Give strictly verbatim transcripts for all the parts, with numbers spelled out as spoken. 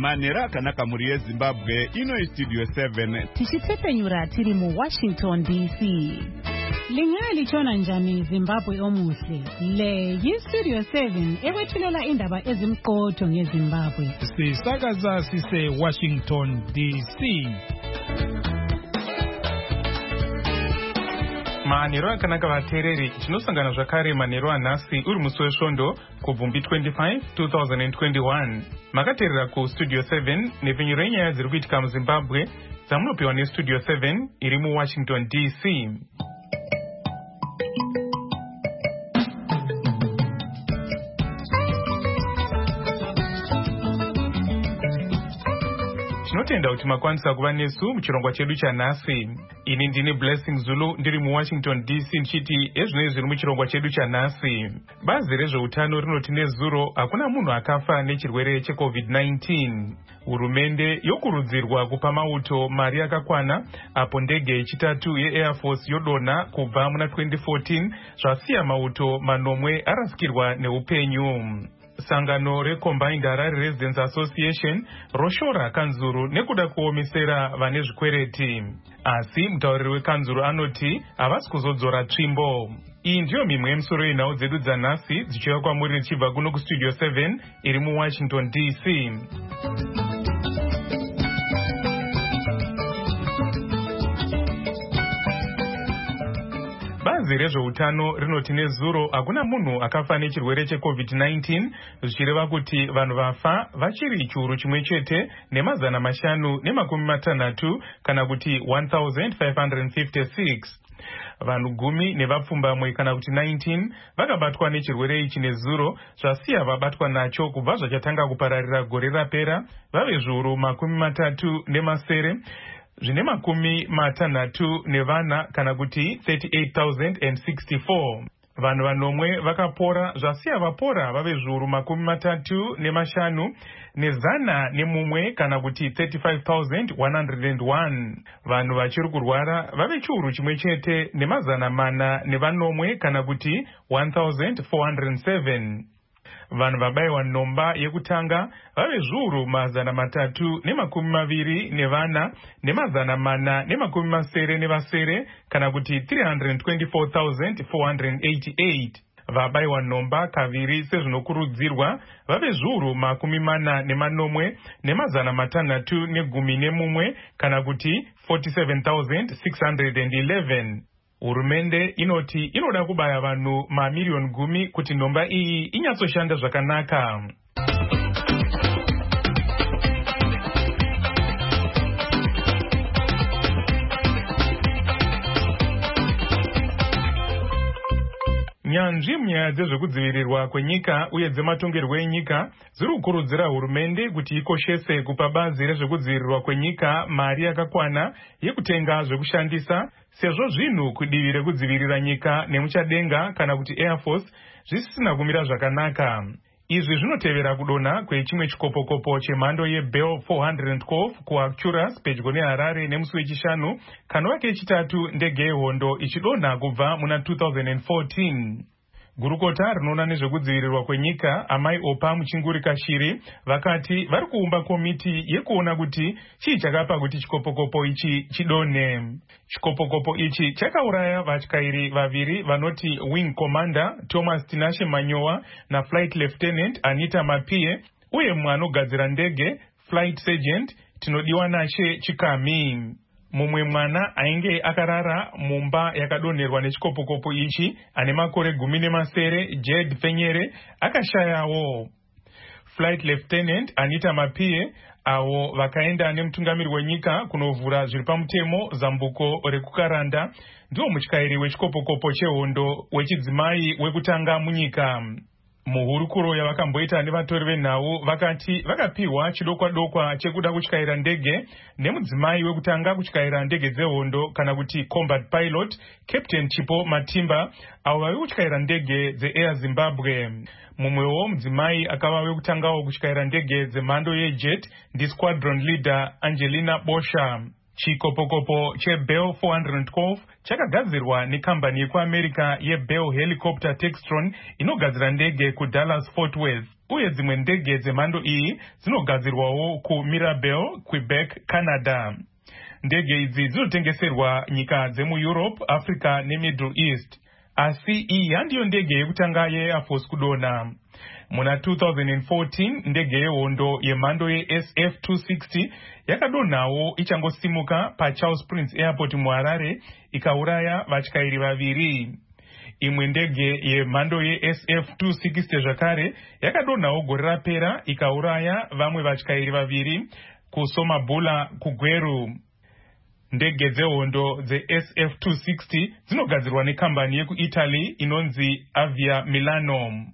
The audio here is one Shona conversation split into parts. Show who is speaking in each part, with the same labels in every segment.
Speaker 1: manera kanaka muri Zimbabwe ino studio seven
Speaker 2: tichitsepenyura tiri mu Washington D C. Lingali chona njani Zimbabwe omuhle. Le yi studio seven ewethulela indaba ezimqotho ngeZimbabwe.
Speaker 3: Sisakaza sise Washington D C. Manero akanaka vatereri tinosangana zvakare manero anhasi uri musi wesvondo kubvumbi twenty-five twenty twenty-one. Makateerera ku studio seven nepfenyuro yenyaya dziri kuitika muZimbabwe dzamunopiwa nestudio seven iri muWashington D C. Tinotenda kuti makwanisa kuva nesu muchirongwa chedu chanhasi. Ini ndini Blessing Zulu ndiri muWashington D C ndichiti ezvinoi zviri muchirongwa chedu chanhasi. Bazi rezveutano rinoti nezuro hakuna munhu akafa nechirwere checovid nineteen. Hurumende yokurudzirwa kupa mauto mari yakakwana apo ndege yechitatu yeAir Force yodonha kubva muna twenty fourteen zvasiya mauto manomwe arasikirwa neupenyu. Sangano reCombined Harare Residents Association roshora kanzuru nekuda kuomesera vane zvikwereti. Asi mutauriri wekanzuru anoti havasi kuzodzora tsvimbo. Iyi ndiyo mimwe yemisoro yenhau dzedu dzanhasi dzichiuya kwamuri richibva kuno kustudio seven iri muWashington D C. Bazi rezveutano rinoti nezuro hakuna munhu akafa nechirwere checovid nineteen zvichireva kuti vanhu vafa vachiri chiuru chimwe chete nemazana mashanu nemakumi matanhatu kana kuti one thousand five hundred fifty-six. Vanhu gumi nevapfumbamwe kana kuti nineteen vakabatwa nechirwere ichi nezuro zvasiya vabatwa nacho kubva zvachatanga kupararira gore rapera vave zviuru makumi matatu nemasere zvine makumi matanhatu nevana kana kuti thirty-eight thousand sixty-four. Vanhu vanomwe vakapora zvasiya vapora vave zviuru makumi matatu nemashanu nezana nemumwe kana kuti thirty-five thousand one hundred one. Vanhu vachiri kurwara vave chiuru chimwe chete nemazana mana nevanomwe kana kuti one thousand four hundred seven. Vanhu vabayiwa nhomba yekutanga vave zviuru mazana matatu nemakumi maviri nevana nemazana mana nemakumi masere nevasere kana kuti three hundred twenty-four thousand four hundred eighty-eight. Vabayiwa nhomba kaviri sezvinokurudzirwa vave zviuru makumi mana nemanomwe nemazana matanhatu negumi nemumwe kana kuti forty-seven thousand six hundred eleven. Hurumende inoti inoda kubaya vanhu mamiliyoni gumi kuti nhomba iyi inyatsoshanda zvakanaka. Nyanzvi munyaya dzezvekudzivirirwa kwenyika uye dzematongerwo enyika dziri kukurudzira hurumende kuti ikoshese kupa bazi rezvekudzivirirwa kwenyika mari yakakwana yekutenga zvekushandisa sezvo zvinhu kudivi rekudzivirira nyika nemuchadenga kana kuti Air Force zvisisina kumira zvakanaka. Izvi zvinotevera kudonha kwechimwe chikopokopo chemhando yeBell four hundred twelve kuActuras pedyo neHarare nemusi wechishanu kanova kechitatu ndege yehondo ichidonha kubva muna two thousand fourteen. Gurukota rinoona nezvekudzivirirwa kwenyika Amai Opa Muchingurika Shiri vakati vari kuumba komiti yekuona kuti chii chakapa kuti chikopokopo ichi chidonhe. Chikopokopo ichi chakauraya vatyairi vaviri vanoti Wing Commander Thomas Tinashe Manyowa na Flight Lieutenant Anita Mapie uye mumwe anogadzira ndege Flight Sergeant Tinodiwa Nashe Chikami. Mumwe mwana ainge akarara mumba yakadonherwa nechikopokopo ichi ane makore gumi nemasere Jed Fenyere akashayawo. Flight Lieutenant Anita Mapie avo vakaenda nemutungamiri wenyika kunovhura zviri pamutemo zambuko rekukaranda ndiwo mutyairi wechikopokopo chehondo wechidzimai wekutanga munyika. Muhurukuro yavakamboita nevatori venhau vakati vakapiwa chidokwa dokwa chekuda kutyaira ndege nemudzimai wekutanga kutyaira ndege dzehondo kana kuti combat pilot Captain Chipo Matimba avo vavi kutyaira ndege dzeAir Zimbabwe. Mumwewo mudzimai akava wekutangawo kutyaira ndege dzemhando yejet ndi squadron leader Angelina Bosha. Chikopokopo cheBell four hundred twelve chakagadzirwa nekambani yekuAmerica yeBell Helicopter Textron inogadzira ndege kuDallas Fort Worth, uye dzimwe ndege dzemhando iyi dzinogadzirwawo kuMirabel, Quebec, Canada. Ndege idzi dzinotengeserwa nyika dzemuEurope, Africa neMiddle East, asi iyi handiyo ndege yekutanga yeAir Force kudona. Muna two thousand fourteen ndege yehondo yemhando yeS F two sixty yakadonhawo ichangosimuka paCharles Prince Airport muHarare ikauraya vatyairi vaviri. Imwe ndege yemhando yeS F two sixty zvakare yakadonhawo gore rapera ikauraya vamwe vatyairi vaviri kuSomabhula kuGweru. Ndege dzehondo dzeS F two sixty dzinogadzirwa nekambani yekuItaly inonzi Avia Milano.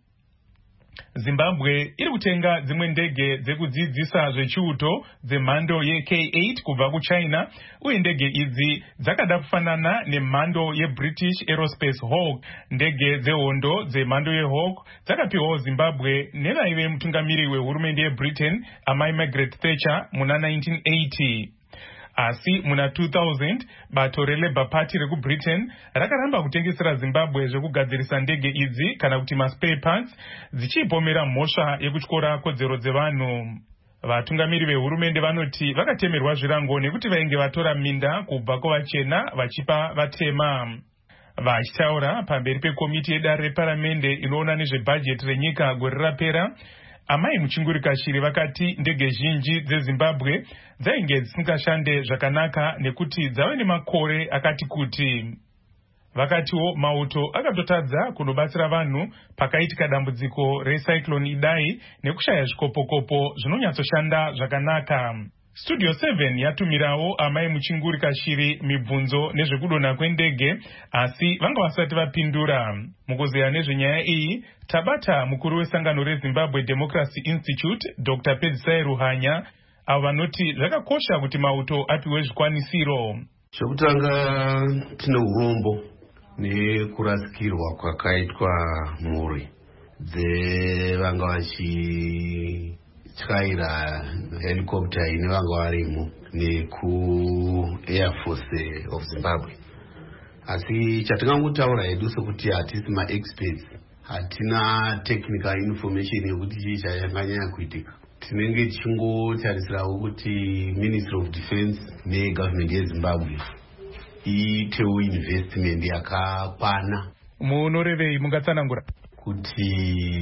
Speaker 3: Zimbabwe iri kutenga dzimwe ndege dzekudzidzisa zvechiuto dzemhando yeK eight kubva kuChina, uye ndege idzi dzakada kufanana nemhando yeBritish Aerospace Hawk. Ndege dzehondo dzemhando yeHawk dzakapiwawo Zimbabwe nevaive mutungamiri wehurumende yeBritain amai Margaret Thatcher muna nineteen eighty. Asi muna two thousand bato reLabour Party rekuBritain rakaramba kutengesera Zimbabwe zvekugadzirisa ndege idzi kana kuti maspare parts, dzichipomera mhosva yekutyora kodzero dzevanhu. Vatungamiri vehurumende vanoti vakatemerwa zvirango nekuti vainge vatora minda kubva kuvachena vachipa vatema. Vachitaura pamberi pekomiti yedare reparamende inoona nezvebhajeti renyika gore rapera, amai Muchingurikashiri vakati ndege zhinji dzeZimbabwe dzainge dzisingashande zvakanaka nekuti dzave nemakore akati kuti. Vakatiwo mauto akatotadza kunobatsira vanhu pakaitika dambudziko recyclone Idai nekushaya zvikopokopo zvinonyatsoshanda zvakanaka. Studio seven yatumirawo amai Muchingurikashiri mibvunzo nezvekudonha kwendege, asi vanga vasati vapindura. Mukuzeya nezvenyaya iyi tabata mukuru wesangano reZimbabwe Democracy Institute Doctor Pedzisai Ruhanya, avo vanoti zvakakosha kuti mauto apiwe zvikwanisiro.
Speaker 4: Chokutanga tine urombo nekurasikirwa kwakaitwa mhuri dzevanga vachi tyaira helicopter ine vanga varimo nekuAir Force of Zimbabwe. Asi chatingangotaura hedu sekuti hatisi maexperts, hatina technical information yekuti chii chanyanya kuitika. Tinenge tichingotarisirawo kuti Ministry of Defense negovernment yeZimbabwe iitewo investment yakakwana.
Speaker 3: Munorevei mungatsanangura
Speaker 4: kuti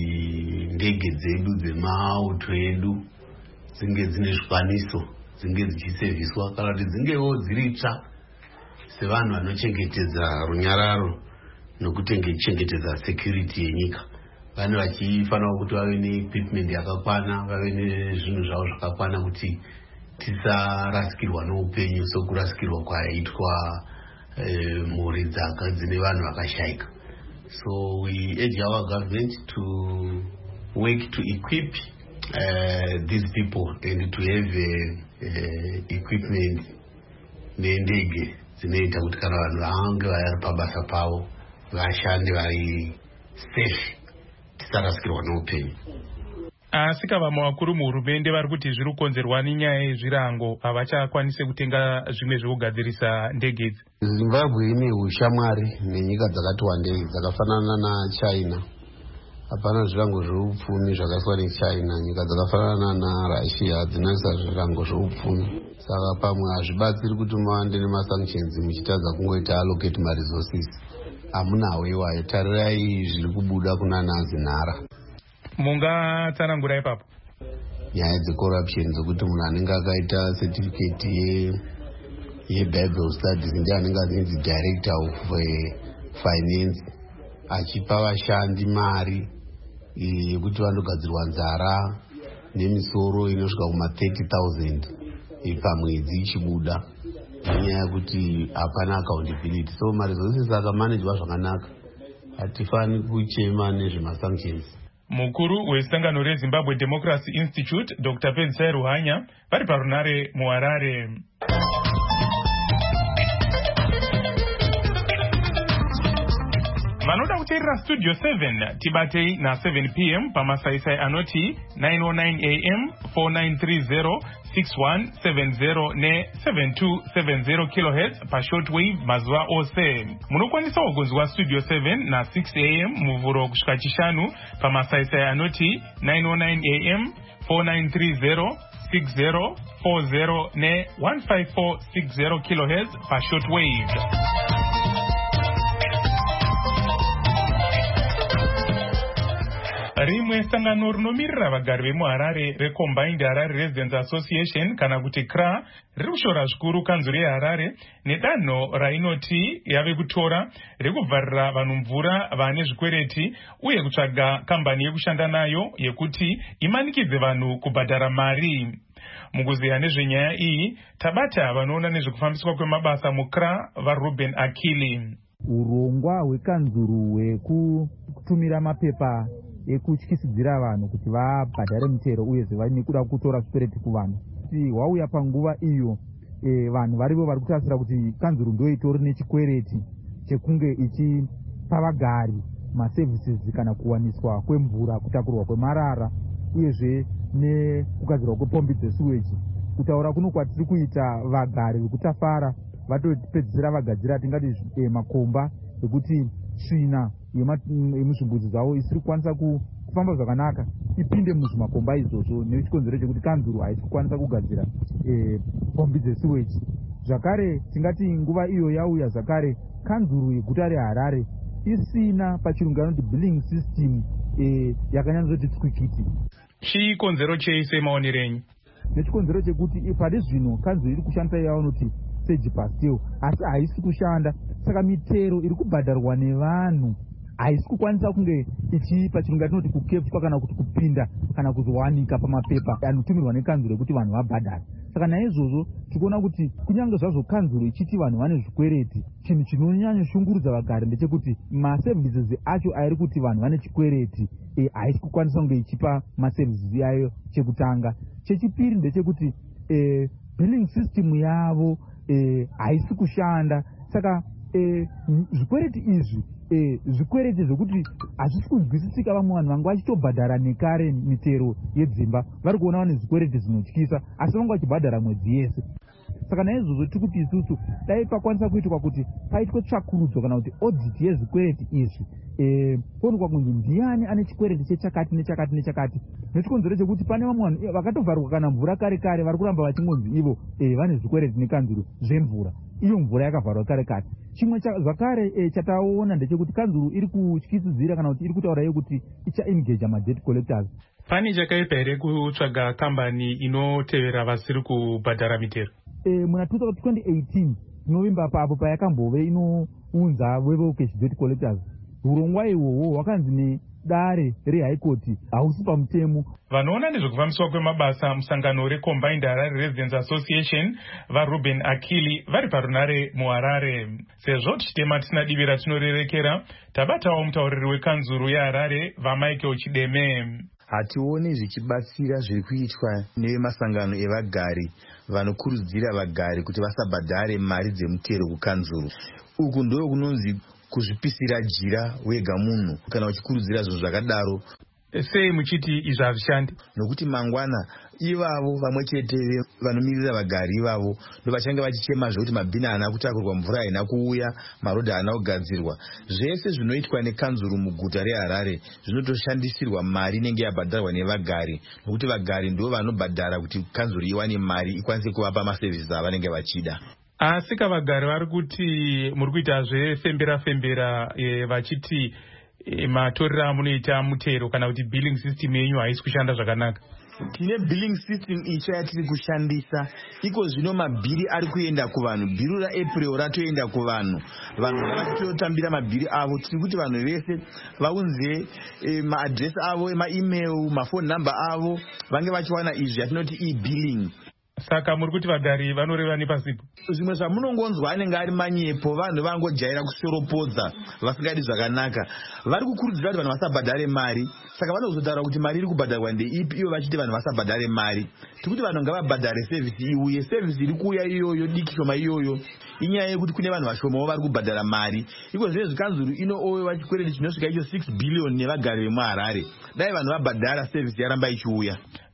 Speaker 4: ndege dzedu dzemauto edu dzinge dzine zvikwanisiro, dzinge dzichiserviswa, kana kuti dzingewo dziritsva sevanhu vanochengetedza runyararo nokutengechengetedza security yenyika. Vanhu vachifanira kuti vave neequipment yakakwana, vave nezvinhu zvavo zvakakwana kuti tisarasikirwa noupenyu sokurasikirwa kwaitwa mhuri dzaka dzine vanhu vakashayika. So we urge our government to work to equip uh, these people and to have uh, uh, equipment nendege dzinoita kuti kana vanhu vange vari pabasa pavo vashande vari safe, tisarasikirwa noupenyu.
Speaker 3: Asika vamwe vakuru muhurumende vari kuti zviri kukonzerwa nenyaya yezvirango havachakwanise kutenga zvimwe zvekugadzirisa ndege idzi.
Speaker 4: Zimbabwe ine ushamwari nenyika dzakati wandei dzakafanana naChina. Hapana zvirango zveupfumi zvakaiswa neChina. Nyika dzakafanana naRussia dzinoisa zvirango zveupfumi. Saka pamwe hazvibatsiri kuti muwande nemasanctions muchitadza kungoita allocate maresources. Hamunawo iwayo, tarirai zviri kubuda kuna Nanzi Nhara.
Speaker 3: Mungatsanangura ipapo
Speaker 4: nyaya dzecorruption dzokuti munhu anenge akaita certificate ye yeBible studies ndiye anenge azinzi director of finance, achipa vashandi mari yekuti vandogadzirwa nzara nemisoro inosvika kuma thirty thousand pamwedzi ichibuda, nenyaya yekuti hapana accountability. So maresources akamanejwa zvakanaka, hatifani kuchema nezvemasanctions.
Speaker 3: Mukuru wesangano reZimbabwe Democracy Institute Doctor Pedzisai Ruhanya vari parunare muHarare. Vanoda kuteerera Studio seven tibatei na seven p m pamasaisai anoti nine oh nine a m four nine three zero six one seven zero ne seven two seven zero kilohertz pa shortwave mazuva ose. Munokwanisa kugonzwa Studio seven na six a m muvuro kusvika chishanu pamasaisai anoti nine oh nine a m, four nine three zero, six zero four zero ne one five four six zero kilohertz pa shortwave. Rimwe sangano rinomirira vagari vemuHarare reCombined Harare Residents Association kana kuti C R A riri kushora zvikuru kanzuru yeHarare nedanho rainoti yave kutora rekuvharira vanhu mvura vane zvikwereti uye kutsvaga kambani yekushanda nayo yekuti imanikidze vanhu kubhadhara mari. Mukuziya nezvenyaya iyi tabata vanoona nezvekufambiswa kwemabasa mu C R A vaRuben Akili.
Speaker 5: Urongwa hwekanzuru hwekutumira mapepa ekutyisidzira vanhu kuti vabhadhare mutero uyezve vane kuda kutora zvikwereti kuvanhu kuti hwauya panguva iyo e, vanhu varivo vari kutasira kuti kanzuru ndo itori nechikwereti chekunge ichipa vagari maservices kana kuwaniswa kwemvura, kutakurwa kwemarara uyezve nekugadzirwa kwepombi dzesuweji. Kutaura kuno kwatiri kuita vagari vekutafara vatopedzisira vagadzira tingati e, makomba ekuti tsvina yemuzvimbuzi dzavo isiri kukwanisa kufamba zvakanaka ipinde muzvimakomba izvozvo nechikonzero chekuti kanzuru haisi kukwanisa kugadzira e, pombi dzesuweji. Zvakare tingati nguva iyo yauya zvakare kanzuru yeguta reHarare isina pachirungu anoti billing system e, yakanyanzoti tswikiti.
Speaker 3: Chikonzero cheise maonerenyu?
Speaker 5: Nechikonzero chekuti pari zvino kanzuru iri kushandisa yavanoti seji pastel asi haisi kushanda, saka mitero iri kubhadharwa nevanhu haisi kukwanisa kunge ichipa chirungu atinoti kukepchwa kana kuti kupinda kana kuzowanika pamapepa anotumirwa nekanzuru ekuti vanhu vabhadhara. Saka naizvozvo tikuona kuti kunyange zvazvo kanzuru ichiti vanhu vane zvikwereti, chinhu chinonyanya shungurudza vagari ndechekuti maservices acho airi kuti vanhu vane chikwereti e, haisi kukwanisa kunge ichipa maservices yayo chekutanga. Chechipiri ndechekuti e, billing system yavo e, haisi kushanda, saka e, zvikwereti izvi e, zvikwereti zvokuti hazvisi kunzwisisika. Vamwe vanhu vanga vachitobhadhara nekare mitero yedzimba vari kuona vane zvikwereti zvinotyisa asi vanga vachibhadhara mwedzi yese. Saka naizvozvo tiri kuti isusu dai pakwanisa kuitwa kuti paitwe tsvakurudzo kana kuti audit yezvikwereti izvi e, poonekwa kunzi ndiani ane chikwereti chechakati nechakati nechakati. Nechikonzero chekuti pane vamwe vanhu vakatovharwa kana mvura kare kare vari kuramba vachingonzi ivo e, vane zvikwereti nekanzuru zvemvura, iyo mvura yakavharwa kare kare. Chimwe zvakare e, chataona ndechekuti kanzuru iri kutyisidzira kana kuti iri kutaura yekuti ichaengeja madebt collectors.
Speaker 3: Pani chakaipa here kutsvaga kambani inotevera vasiri kubhadhara mitero?
Speaker 5: E, muna twenty eighteen novemba papo payakambove inounza wevoke debt collectors, urongwa ihwohwo hwakanzi nedare rehigh court hausi pamutemo.
Speaker 3: Vanoona nezvekufambiswa kwemabasa musangano reCombined Harare Residents Association vaRuben Akili vari parunare muHarare. Sezvo tichitema tisina divi ratinorerekera, tabatawo mutauriri wekanzuru yeHarare vaMichael Chideme.
Speaker 6: Hationi zvichibatsira zviri kuitwa nevemasangano evagari vanokurudzira vagari kuti vasabhadhare mari dzemutero kukanzuru. Uku ndo kunonzi kuzvipisira jira wega munhu kana uchikurudzira zvinhu zvakadaro.
Speaker 3: Sei muchiti izvi hazvishandi?
Speaker 6: Nokuti mangwana ivavo vamwe chete vanomirira vagari ivavo ndovachange vachichema zvokuti mabhini haana kutakurwa, mvura haina kuuya, marodha haana kugadzirwa. Zvese zvinoitwa nekanzuru muguta reHarare zvinotoshandisirwa mari inenge yabhadharwa nevagari, nokuti vagari ndo vanobhadhara kuti kanzuru iwane mari ikwanise kuvapa maservices avanenge vachida.
Speaker 3: Asi kavagari vari kuti muri kuita zvefembera fembera e, vachiti e, matorera amunoita mutero kana kuti billing system yenyu haisi kushanda zvakanaka.
Speaker 6: Tine billing system itsva yatiri kushandisa. Iko zvino mabhiri ari kuenda kuvanhu. Bhiri raApril ratoenda kuvanhu. Vanhu vachitotambira mabhiri avo. Tiri kuti vanhu vese vaunze e, maadresi avo, emaemail, mafoni namba avo vange vachiwana izvi yatinoti e-billing.
Speaker 3: Saka muri kuti vagari vanoreva nepasipo?
Speaker 6: Zvimwe zvamunongonzwa anenge ari manyepo, vanhu vangojaira kusoropodza vasingadi zvakanaka. Vari kukurudzira kuti vanhu vasabhadhare mari, saka vanozotaura kuti mari iri kubhadharwa ndeipi ivo vachiti vanhu vasabhadhare mari. Tikuti vanhu ngavabhadhare service iuye. Service iri kuuya iyoyo diki shoma iyoyo inyaya yekuti kune vanhu vashomawo vari kubhadhara mari. Iko zvinezvi kanzuru inoowewa chikwereti chinosvika icho six billion nevagari vemuHarare. Dai vanhu vabhadhara service yaramba ichiuya.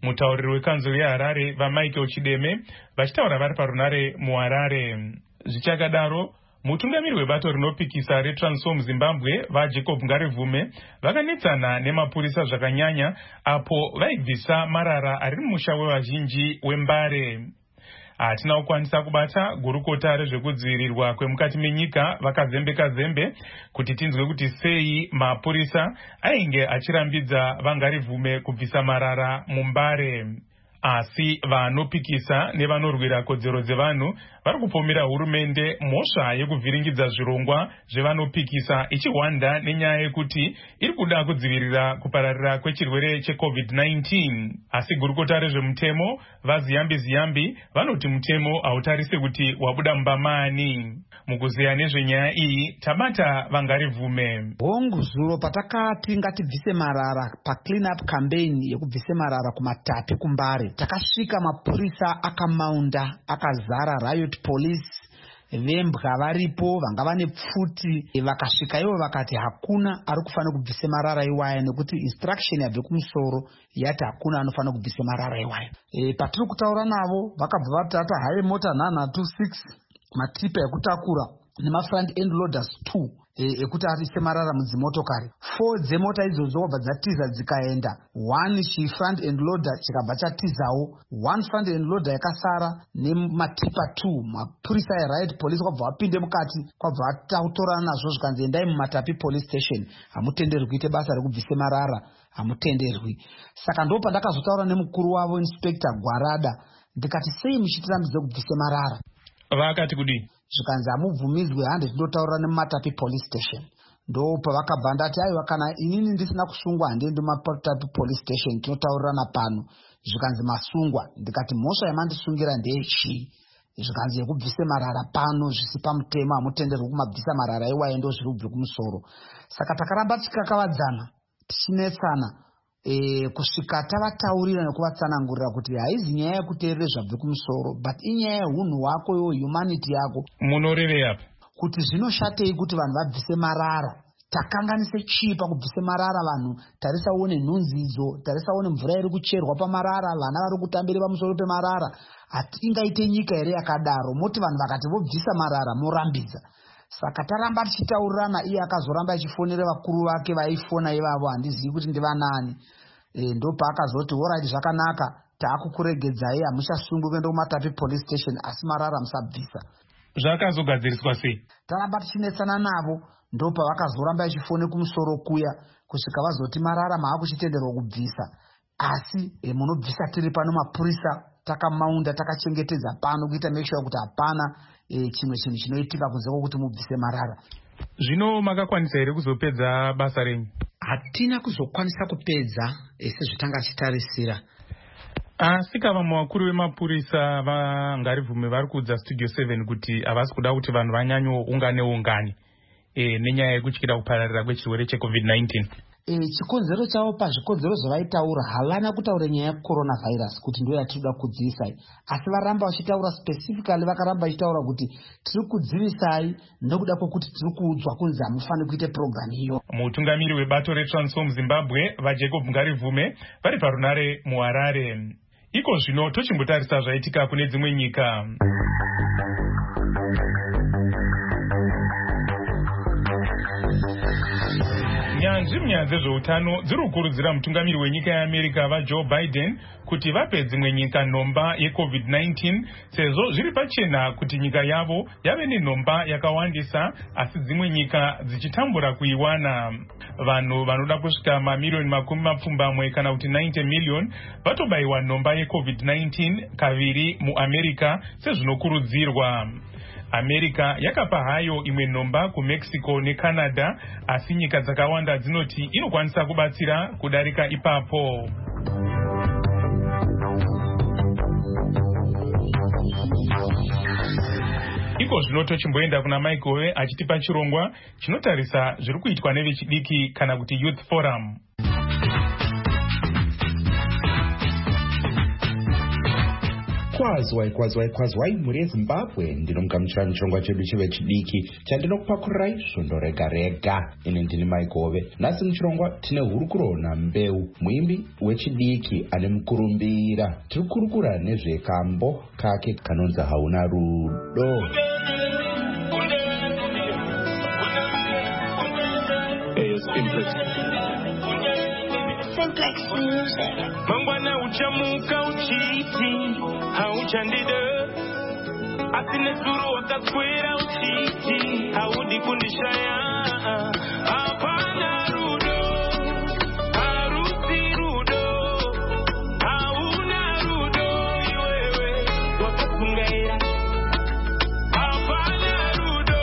Speaker 3: mutauriri wekanzuro yeHarare vaMichael Chideme vachitaura vari parunare muHarare. Zvichakadaro, mutungamiri webato rinopikisa reTransform Zimbabwe vaJacob Ngarivume vakanetsana nemapurisa zvakanyanya apo vaibvisa marara ari mumusha wevazhinji weMbare. Hatina kukwanisa kubata gurukota rezvekudzivirirwa kwemukati menyika vakazembeka zembe kuti tinzwe kuti sei mapurisa ainge achirambidza vaNgarivume kubvisa marara muMbare. Asi vanopikisa nevanorwira kodzero dzevanhu vari kupomera hurumende mhosva yekuvhiringidza zvirongwa zvevanopikisa ichihwanda nenyaya yekuti iri kuda kudzivirira kupararira kwechirwere checovid nineteen. Asi gurukota rezvemutemo vaZiyambi Ziyambi vanoti mutemo hautarise kuti wabuda mumbamani. Mukuzeya nezvenyaya iyi tabata vaNgarivume.
Speaker 7: Hongu zuro patakati ngatibvise marara pa clean up campaign yekubvise marara kumatapi kuMbare, takasvika mapurisa akamaunda akazara riot police, vembwa varipo vanga vane pfuti, vakasvika ivo vakati hakuna ari kufanira kubvise marara iwaya nekuti instruction yabve kumusoro yati hakuna anofanira kubvise marara iwaya. E, patiri kutaura navo vakabva vatata haye mota nhanhatu six matipa ekutakura nemafront end loaders two ekuti arise marara mudzimotokari. Four dzemota idzodzo wabva dzatiza dzikaenda, one chifront end loader chikabva chatizawo, one front end loader yakasara nematipa two. Mapurisa eriot police kwabva vapinde mukati kwabva vatatorana nazvo zvikanzi endai mumatapi police station, hamutenderwi kuite basa rekubvise marara, hamutenderwi. Saka ndo pandakazotaura nemukuru wavo Inspector Gwarada ndikati sei muchitirambidze kubvise marara.
Speaker 3: Vakati kudi
Speaker 7: zvikanzi hamubvumidzwe hande tindotaura nemumatapi police station. Ndo pavakabva ndati aiwa kana inini ndisina kusungwa handiendi mumatapi police station, tinotaurirana pano. Zvikanzi masungwa. Ndikati mhosva yamandisungira ndeyechii? Zvikanzi yekubvise marara pano zvisi pamutemo, hamutenderwi kumabvisa marara iwaye ndo zviri kubve kumusoro. Saka takaramba tichikakavadzana tichinetsana E, kusvika tavataurira nekuvatsanangurira kuti haizi nyaya yekuteerera zvabve kumusoro, but inyaya yehunhu hwako iwo humanity yako.
Speaker 3: Munoreve apa
Speaker 7: kuti zvinoshatei kuti vanhu vabvise marara. Takanganise chii pakubvise marara vanhu? Tarisa uone nhunzi idzo, tarisa uone mvura iri kucherwa pamarara, vana vari kutambira pamusoro pemarara. Hatingaite nyika here yakadaro moti vanhu vakati vobvisa marara morambidza. Saka taramba tichitaurirana, iye akazoramba achifonera vakuru vake vaifona ivavo, handizivi kuti ndivanani. E, ndo paakazoti alright zvakanaka taakukuregedzai, hamuchasungwi kuenda kumatapi police station asi marara musabvisa.
Speaker 3: Zvakazogadziriswa sei?
Speaker 7: Taramba tichinetsana navo, ndo pavakazoramba achifone kumusoro kuya kusvika vazoti marara maakuchitenderwa kubvisa. Asi e, munobvisa tiri pano mapurisa takamaunda takachengetedza pano kuita make sure kuti hapana e, chimwe chinhu chinoitika kunze kwokuti mubvise marara.
Speaker 3: Zvino makakwanisa here kuzopedza basa renyu?
Speaker 7: Hatina kuzokwanisa kupedza sezvitanga tichitarisira.
Speaker 3: Asi kava mavakuru vemapurisa vaNgarivume vari kuudza Studio seven kuti havasi kuda kuti vanhu vanyanyoungane ungane e, nenyaya yekutyira kupararira kwechirwere checovid nineteen.
Speaker 7: E, chikonzero chavo pazvikonzero zvavaitaura havana kutaura nyaya yecoronavirus kuti ndo yatinoda kudzivisai, asi varamba vachitaura specifically, vakaramba vachitaura kuti tiri kudzivisai nokuda kwokuti tiri kuudzwa kunzi hamufaniri kuite program iyo.
Speaker 3: Mutungamiri webato reTransform Zimbabwe vaJacob Ngarivume vari parunare muHarare. Iko zvino tochimbotarisa zvaitika kune dzimwe nyika. Nyanzvi munyaya dzezveutano dziri kukurudzira mutungamiri wenyika yeAmerica vaJoe Biden kuti vape dzimwe nyika nhomba yecovid nineteen sezvo zviri pachena kuti nyika yavo yave nenhomba yakawandisa asi dzimwe nyika dzichitambura kuiwana. Vanhu vanoda kusvika mamiliyoni makumi mapfumbamwe kana kuti ninety million vatobayiwa nhomba yecovid nineteen kaviri muAmerica sezvinokurudzirwa. America yakapa hayo imwe nhomba kuMexico neCanada, asi nyika dzakawanda dzinoti inokwanisa kubatsira kudarika ipapo. Iko zvino tochimboenda kuna Michael achitipa chirongwa chinotarisa zviri kuitwa nevechidiki kana kuti Youth Forum.
Speaker 8: kwazwai kwazwai kwazwai mhuri yezimbabwe ndinomugamuchira muchirongwa chedu chevechidiki chandinokupakurai svondo rega rega. Ine ndini Maikove. Nhasi muchirongwa tine hurukuro naMbeu, muimbi wechidiki ane mukurumbira. Tiri kukurukura nezvekambo kake kanonzi Hauna Rudo.
Speaker 9: Mangwana uchamuka uchiti hauchandida asine suru wakakwera uchiti haudi kundishaya hapana rudo harusi rudo hauna rudo iwewe wakakungaira hapana rudo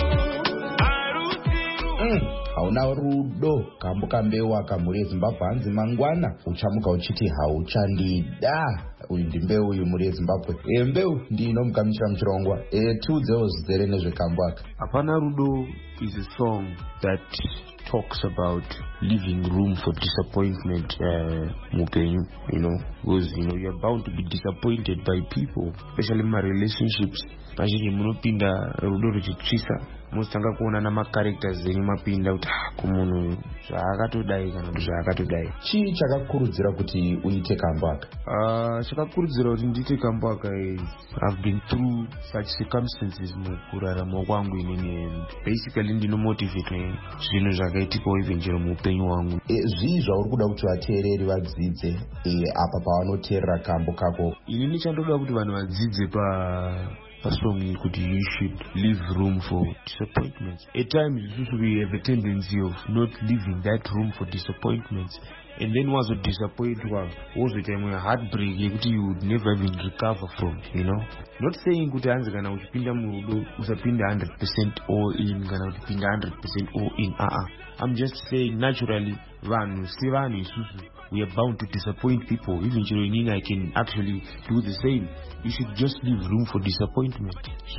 Speaker 9: harusi rudo
Speaker 8: Hauna Rudo kambo kaMbeu akamhuri yeZimbabwe hanzi mangwana uchamuka uchiti hauchandida. Uyu ndiMbeu uyu mhuri yeZimbabwe. E, Mbeu ndinomugamuchira muchirongwa. E, tiudzewo zvizere nezvekambo aka.
Speaker 10: Hapana Rudo is a song that talks about leaving room for disappointment uh, mupenyu, you know, because you know you're bound to be disappointed by people, especially my relationships. Pazhinji munopinda rudo ruchitsvisa mostanga kuona namacharacters enyu mapinda kuti kumunhu zvaakatodai kana kuti zvaakatodai.
Speaker 8: Chii chakakurudzira kuti uite kambo aka?
Speaker 10: Uh, chakakurudzira kuti ndiite kambo aka is I've been through such circumstances mukurarama kwangu inini, and basically ndinomotivate zvinhu zvakaitikawo even chero muupenyu hwangu.
Speaker 8: E, zvii zvauri kuda kuti vateereri vadzidze e, apa pavanoteerera kambo kako?
Speaker 10: Inini chandoda kuti vanhu vadzidze pa pasong kuti you should leave room for disappointments. At times we have a tendency of not leaving that room for disappointments, and then once you disappoint one, also time when heartbreak you would never even recover from, you know. Not saying kuti hanzi kana uchipinda murudo usapinda one hundred percent all in kana uchipinda one hundred percent all in. Uh-uh. I'm just saying naturally vanhu si vanhu isusu we are bound to disappoint people. Even Chiroinini, I can actually do the same. You should just leave room for disappointment.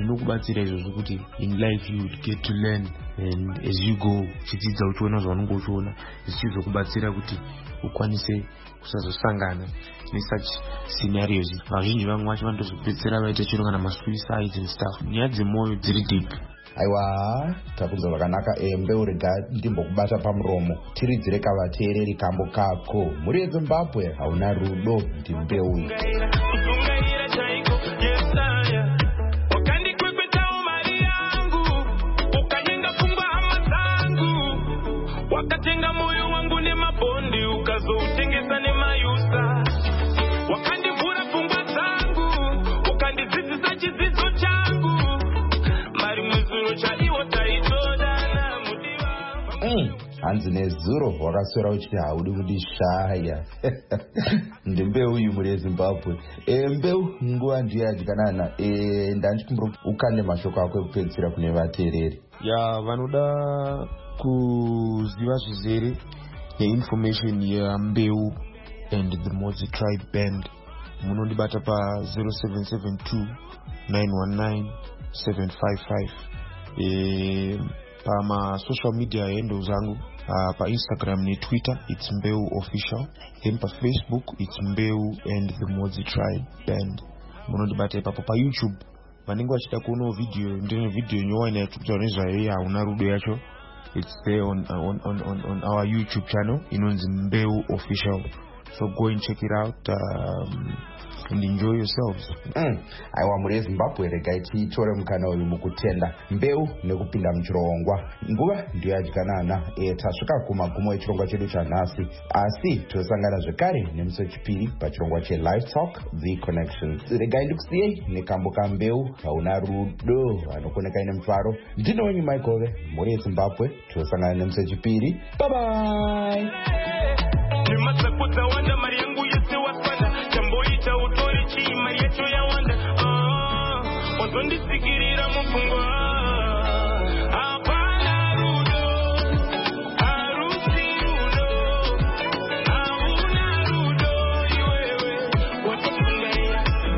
Speaker 10: In life you would get to learn, and as you go chidzidza uchiona zvaunongochiona zvichizokubatsira kuti ukwanise kusazosangana nesuch scenarios. Vazhinji vamwe vacho vanotozopedzisira vaita chiro kana masuicides and stuff. Nyaya dzemwoyo dziri deep.
Speaker 8: Aiwa, takunzwa zvakanaka. E, Mbeu rega ndimbokubata pamuromo. Tiridzire kavateereri kambo kako. Mhuri yeZimbabwe Hauna Rudo ndiMbeu.
Speaker 9: Wakatenga moyo wangu ne mabondi ukazoutengesa ne mayusa, wakandivura pfungwa dzangu ukandidzidzisa chidzidzo changu, mari muzuro chaiwo taitodana mudiwa.
Speaker 8: Hanzi nezuro wakaswera uchiti haudi kundishaya. NdiMbeu uyu mhuri yeZimbabwe. E, Mbeu nguva ndiyo yadyikanana. E, ndandichikumbira ukande mashoko ako ekupedzisira kune vateereri.
Speaker 10: Ya vanoda kuziva zvizere neinformation yaMbeu and the Modzi Tribe Band munondibata pa zero seven seven two nine one nine seven five five. E, pama social media handles zangu uh, pa Instagram ni Twitter it's Mbeu official, then pa Facebook it's Mbeu and the Modzi Tribe Band. Munondibata ipapo pa YouTube vanenge vachida kuona video ndine video nyowana yachikuta nezvayo Hauna Rudo yacho. It's there on, on on on on our YouTube channel inonzi Mbeu official, so go and check it out um, and enjoy yourselves.
Speaker 8: Mm. Aiwa mhuri yeZimbabwe rega titore mukana uyu mukutenda Mbeu nekupinda muchirongwa. Nguva ndiyo yadyikanana. E, tasvika kumagumo echirongwa chedu chanhasi, asi tosangana zvekare nemusi wechipiri pachirongwa cheLive Talk The Connection. Regai ndikusiyei nekambo kaMbeu Hauna Rudo anokoneka ine mufaro. Ndino wenyu Maikove, mhuri yeZimbabwe. Tosangana nemusi wechipiri. Bye bye.
Speaker 9: Wazondisikirira mupfungwa. Hapana rudo, harusi rudo, hauna rudo iwewe watakungaira.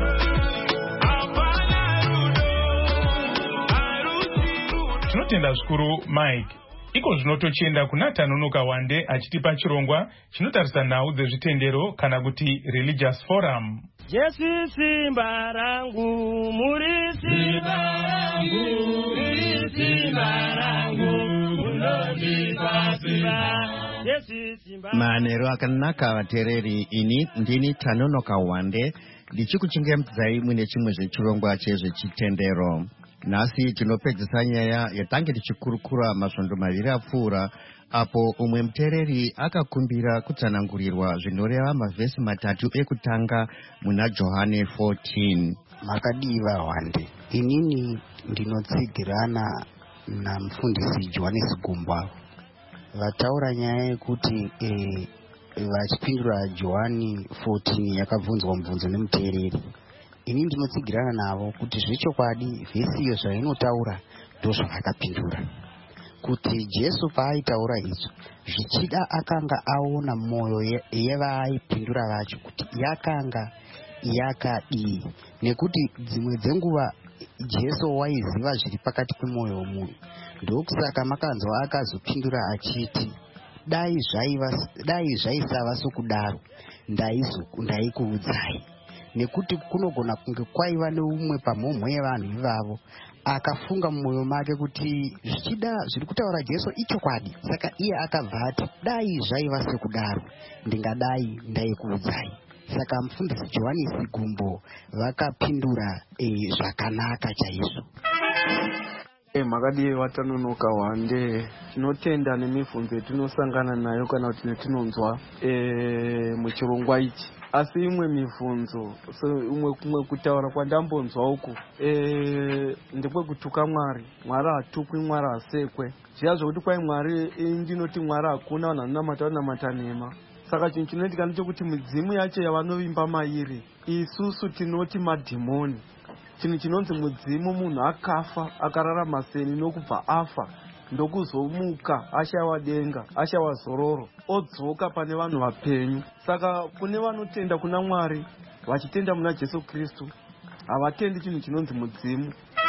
Speaker 9: Hapana rudo, harusi rudo.
Speaker 3: Tinotenda zvikuru Mike. Iko zvino tochienda kuna Tanunuka Wande achitipa chirongwa chinotarisa nhau dzezvitendero kana kuti Religious Forum.
Speaker 9: Jesu simba rangu, muri simba rangu, muri simba rangu, unondipa simba. Jesu simba.
Speaker 11: Manero akanaka vatereri, ini ndini Tanonoka Wande ndichikuchingemedzai mwine chimwe zvechirongwa chezvechitendero. Nhasi tinopedzisa nyaya yatange tichikurukura masvondo maviri apfuura, apo umwe mutereri akakumbira kutsanangurirwa zvinoreva mavhesi matatu ekutanga muna Johani fourteen.
Speaker 12: Makadiva Wande, inini ndinotsigirana namufundisi Johannes Gumba vataura nyaya yekuti eh, vachipindura Johani fourteen yakabvunzwa mubvunzo nemuteereri. Ini ndinotsigirana navo kuti zvechokwadi vhesi iyo zvainotaura ndozvavakapindura, kuti Jesu paaitaura izvo zvichida akanga aona mwoyo yevaaipindura vacho kuti yakanga yakadii, nekuti dzimwe dzenguva Jesu waiziva zviri pakati pemwoyo womunhu. Ndokusaka makanzwa akazopindura achiti dai zvaiva dai zvaisava sokudaro ndaikuudzai, nekuti kunogona kunge kwaiva neumwe pamhomho yevanhu ivavo akafunga mumwoyo make kuti zvichida zviri kutaura Jesu ichokwadi, saka iye akabva ati dai zvaiva sekudaro ndingadai ndaikuudzai. Saka mufundisi Johannes Gumbo vakapindura e, zvakanaka chaizvo.
Speaker 10: E, makadivi vatanonoka Wande, tinotenda nemibvunzo yatinosangana nayo kana kuti netinonzwa e, muchirongwa ichi. Asi imwe mibvunzo, so umwe kumwe kutaura kwandambonzwa uku e, ndekwekutuka Mwari. Mwari hatukwi, Mwari hasekwe. Zviya zvokuti kwai Mwari ndinoti Mwari hakuna, vanhu vanonamata vanonamata nhema. Saka chinhu chinoitika ndechekuti midzimu yacho yavanovimba mairi isusu tinoti madhimoni. Chinhu chinonzi mudzimu munhu akafa akararama seni nokubva afa ndokuzomuka ashawa denga ashawa zororo odzoka pane vanhu vapenyu. Saka kune vanotenda kuna Mwari vachitenda muna Jesu Kristu havatendi chinhu chinonzi mudzimu.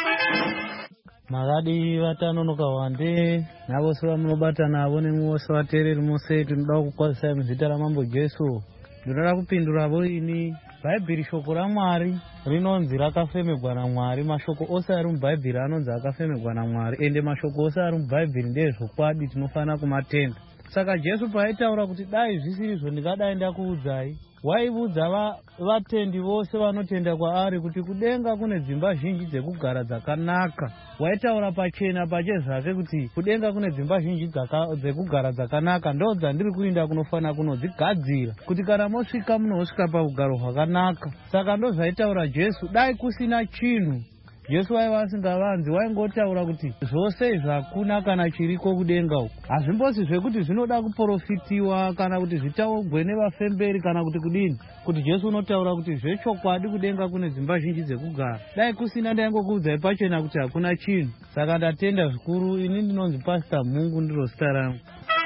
Speaker 13: Makadi vatanonoka Wande navose vamunobata navo nemwose vateereri mose tinoda kukwazisai muzita ramambo Jesu. Ndinoda kupinduravo ini. Bhaibheri shoko raMwari rinonzi rakafemegwa naMwari. Mashoko ose ari mubhaibheri anonzi akafemegwa naMwari, ende mashoko ose ari mubhaibheri ndezvokwadi, tinofanira kumatenda. Saka Jesu paaitaura kuti dai zvisirizvo ndingadai ndakuudzai, waivudza va, vatendi vose vanotenda kwaari kuti kudenga kune dzimba zhinji dzekugara dzakanaka. Waitaura pachena pache zvake kuti kudenga kune dzimba zhinji dzekugara dzakanaka, ndo dzandiri kuinda kunofanira kunodzigadzira, kuti kana mosvika munosvika paugaro hwakanaka. Saka ndo zvaitaura Jesu. Dai kusina chinhu Jesu waiva asingavanzi, waingotaura kuti zvose izvi hakuna kana chiriko kudenga uku. Hazvimbosi zvekuti zvinoda kuprofitiwa kana kuti zvitaurwe nevafemberi kana kuti kudini, kuti Jesu unotaura kuti zvechokwadi kudenga kune dzimba zhinji dzekugara. Dai kusina ndaingokuudzai pachena kuti hakuna chinhu. Saka ndatenda zvikuru. Ini ndinonzi Pastor Mungu, ndiro zita rangu.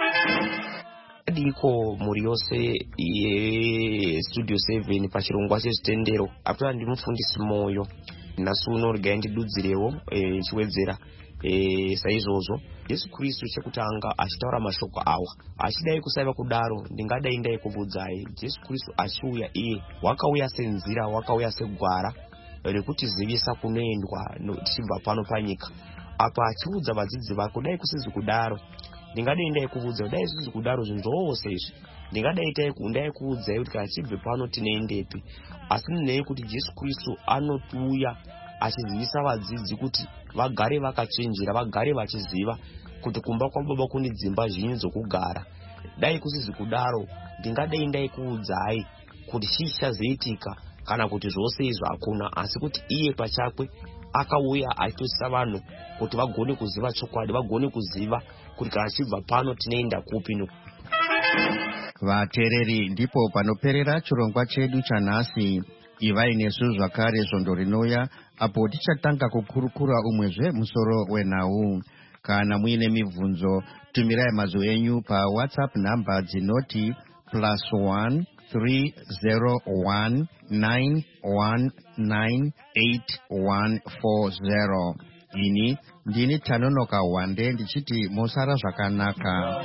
Speaker 14: Diko muri yose ye Studio seven pachirongwa chezvitendero apo ndimufundisi moyo nasu unorega ndidudzirewo e, chiwedzera e, saizvozvo Yesu Kristu chekutanga achitaura mashoko awa achidai kusaiva kudaro ndingadai ndai kuvudzai. Yesu Kristu achiuya iye wakauya senzira, wakauya segwara rekutizivisa kunoendwa tichibva pano panyika. Apa achiudza vadzidzi vake dai kusizi kudaro ndingadai ndai kuvudza, dai kusizi kudaro zvinhu zvose izvi ndingadai ndai kuudzai kuti kana chibve pano tinoendepi. Asi nei kuti Jesu Kristu anotuya achizivisa vadzidzi kuti vagare vakachenjera, vagare vachiziva kuti kumba kwaBaba kune dzimba zhinji dzokugara. Dai kusizi kudaro ndingadai ndai kuudzai kuti chii chichazoitika kana kuti zvose izvo hakuna, asi kuti iye pachakwe akauya achitosisa vanhu kuti vagone kuziva chokwadi, vagone kuziva kuti kana chibva pano tinoenda kupi.
Speaker 11: Vateereri, ndipo panoperera chirongwa chedu chanhasi. Ivai nesu zvakare svondo rinouya apo tichatanga kukurukura umwezve musoro wenhau. Kana muine mibvunzo, tumirai mazwi enyu pa WhatsApp namba dzinoti plus one three zero one nine one nine eight one four zero. Ini ndini Tanonoka Wande ndichiti musara zvakanaka.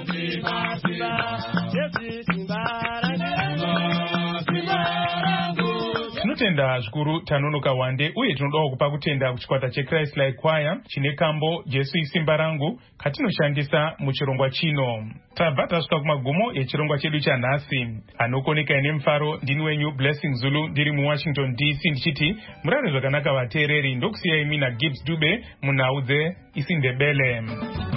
Speaker 3: tinotenda zvikuru Tanonoka Wande uye tinodawo kupa kutenda kuchikwata cheChrist Like Choir chine kambo Jesu isimba rangu katinoshandisa muchirongwa chino. Tabva tasvika kumagumo echirongwa chedu chanhasi. Anokoneka ine mufaro ndini wenyu Blessing Zulu ndiri muWashington D C ndichiti murare zvakanaka vateereri, ndokusiyai mina Gibbs Dube munhau dzeIsindebele.